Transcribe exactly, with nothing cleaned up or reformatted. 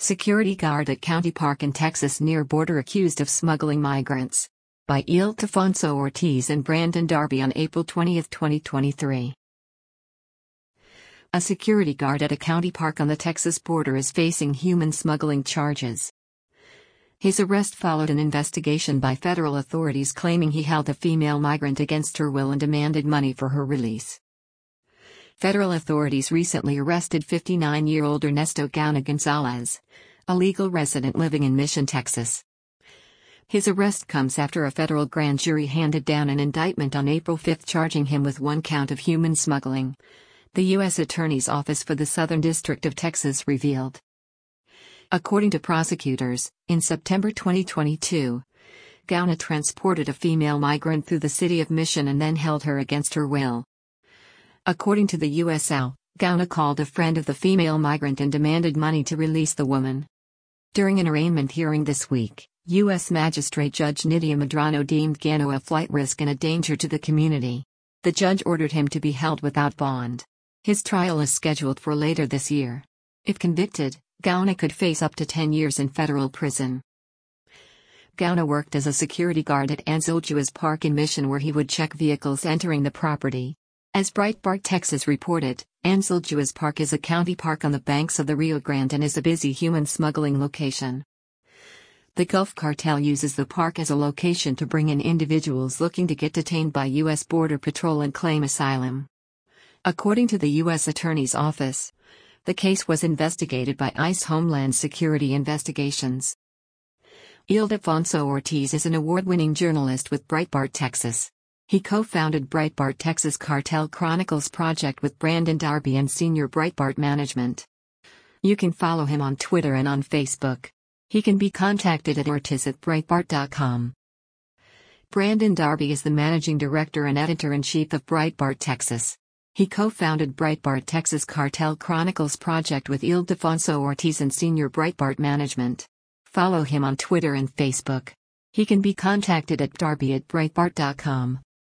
Security guard at county park in Texas near border accused of smuggling migrants. By Ildefonso Ortiz and Brandon Darby on April twentieth, twenty twenty-three. A security guard at a county park on the Texas border is facing human smuggling charges. His arrest followed an investigation by federal authorities claiming he held a female migrant against her will and demanded money for her release. Federal authorities recently arrested fifty-nine-year-old Ernesto Gauna Gonzalez, a legal resident living in Mission, Texas. His arrest comes after a federal grand jury handed down an indictment on April fifth charging him with one count of human smuggling, the U S Attorney's Office for the Southern District of Texas revealed. According to prosecutors, in September twenty twenty-two, Gauna transported a female migrant through the city of Mission and then held her against her will. According to the U S L, Gauna called a friend of the female migrant and demanded money to release the woman. During an arraignment hearing this week, U S Magistrate Judge Nydia Medrano deemed Gauna a flight risk and a danger to the community. The judge ordered him to be held without bond. His trial is scheduled for later this year. If convicted, Gauna could face up to ten years in federal prison. Gauna worked as a security guard at Anzalduas Park in Mission, where he would check vehicles entering the property. As Breitbart Texas reported, Anzalduas Park is a county park on the banks of the Rio Grande and is a busy human smuggling location. The Gulf Cartel uses the park as a location to bring in individuals looking to get detained by U S Border Patrol and claim asylum. According to the U S Attorney's Office, the case was investigated by ICE Homeland Security Investigations. Ildefonso Ortiz is an award-winning journalist with Breitbart Texas. He co-founded Breitbart Texas Cartel Chronicles project with Brandon Darby and senior Breitbart management. You can follow him on Twitter and on Facebook. He can be contacted at ortiz at breitbart dot com. Brandon Darby is the managing director and editor-in-chief of Breitbart Texas. He co-founded Breitbart Texas Cartel Chronicles project with Ildefonso Ortiz and senior Breitbart management. Follow him on Twitter and Facebook. He can be contacted at darby at breitbart dot com.